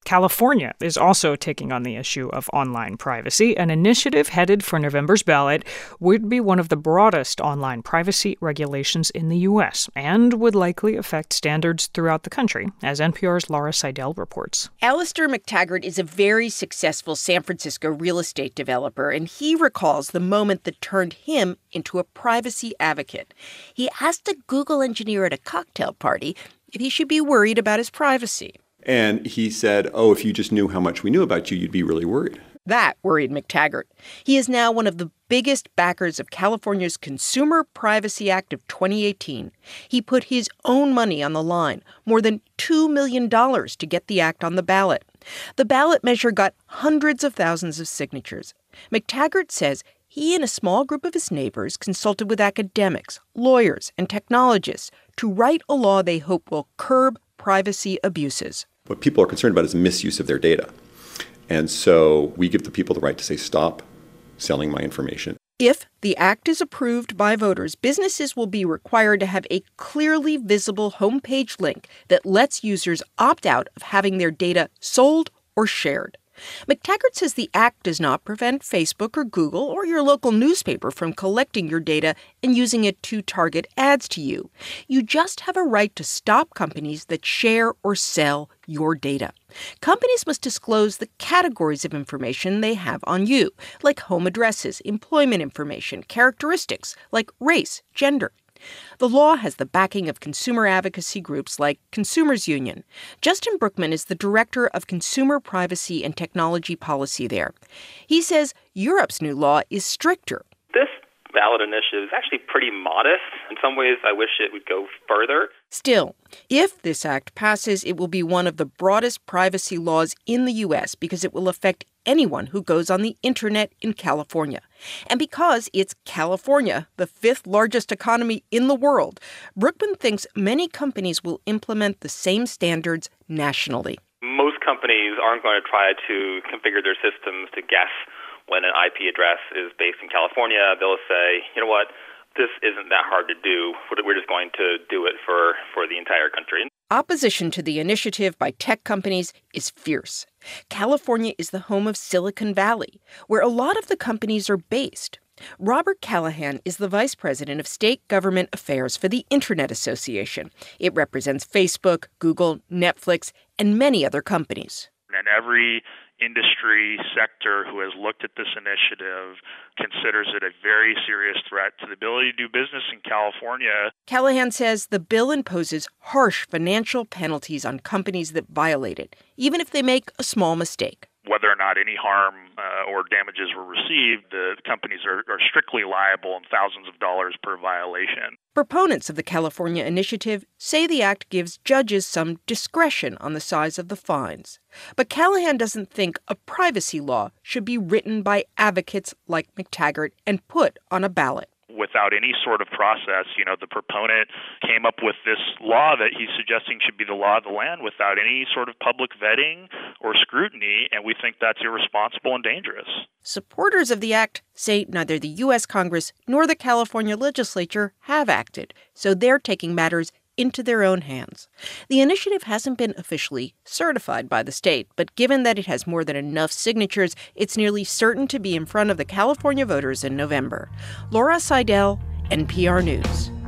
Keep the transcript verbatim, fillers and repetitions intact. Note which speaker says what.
Speaker 1: California is also taking on the issue of online privacy. An initiative headed for November's ballot would be one of the broadest online privacy regulations in the U S and would likely affect standards throughout the country, as N P R's Laura Seidel reports.
Speaker 2: Alistair McTaggart is a very successful San Francisco real estate developer, and he recalls the moment that turned him into a privacy advocate. He asked a Google engineer at a cocktail party if he should be worried about his privacy.
Speaker 3: And he said, oh, if you just knew how much we knew about you, you'd be really worried.
Speaker 2: That worried McTaggart. He is now one of the biggest backers of California's Consumer Privacy Act of twenty eighteen. He put his own money on the line, more than two million dollars, to get the act on the ballot. The ballot measure got hundreds of thousands of signatures. McTaggart says he and a small group of his neighbors consulted with academics, lawyers, and technologists to write a law they hope will curb privacy abuses.
Speaker 3: What people are concerned about is misuse of their data. And so we give the people the right to say, stop selling my information.
Speaker 2: If the act is approved by voters, businesses will be required to have a clearly visible homepage link that lets users opt out of having their data sold or shared. McTaggart says the act does not prevent Facebook or Google or your local newspaper from collecting your data and using it to target ads to you. You just have a right to stop companies that share or sell your data. Companies must disclose the categories of information they have on you, like home addresses, employment information, characteristics like race, gender. The law has the backing of consumer advocacy groups like Consumers Union. Justin Brookman is the director of consumer privacy and technology policy there. He says Europe's new law is stricter.
Speaker 4: This ballot initiative is actually pretty modest. In some ways, I wish it would go further.
Speaker 2: Still, if this act passes, it will be one of the broadest privacy laws in the U S because it will affect anyone who goes on the internet in California. And because it's California, the fifth largest economy in the world, Brookman thinks many companies will implement the same standards nationally.
Speaker 4: Most companies aren't going to try to configure their systems to guess when an I P address is based in California. They'll say, you know what, this isn't that hard to do. We're just going to do it for, for the entire country.
Speaker 2: Opposition to the initiative by tech companies is fierce. California is the home of Silicon Valley, where a lot of the companies are based. Robert Callahan is the vice president of state government affairs for the Internet Association. It represents Facebook, Google, Netflix, and many other companies.
Speaker 5: And every industry sector who has looked at this initiative considers it a very serious threat to the ability to do business in California.
Speaker 2: Callahan says the bill imposes harsh financial penalties on companies that violate it, even if they make a small mistake.
Speaker 5: Whether or not any harm uh, or damages were received, the companies are, are strictly liable in thousands of dollars per violation.
Speaker 2: Proponents of the California initiative say the act gives judges some discretion on the size of the fines. But Callahan doesn't think a privacy law should be written by advocates like McTaggart and put on a ballot.
Speaker 5: Without any sort of process, you know, the proponent came up with this law that he's suggesting should be the law of the land without any sort of public vetting or scrutiny, and we think that's irresponsible and dangerous.
Speaker 2: Supporters of the act say neither the U S Congress nor the California legislature have acted, so they're taking matters into their own hands. The initiative hasn't been officially certified by the state, but given that it has more than enough signatures, it's nearly certain to be in front of the California voters in November. Laura Seidel, N P R News.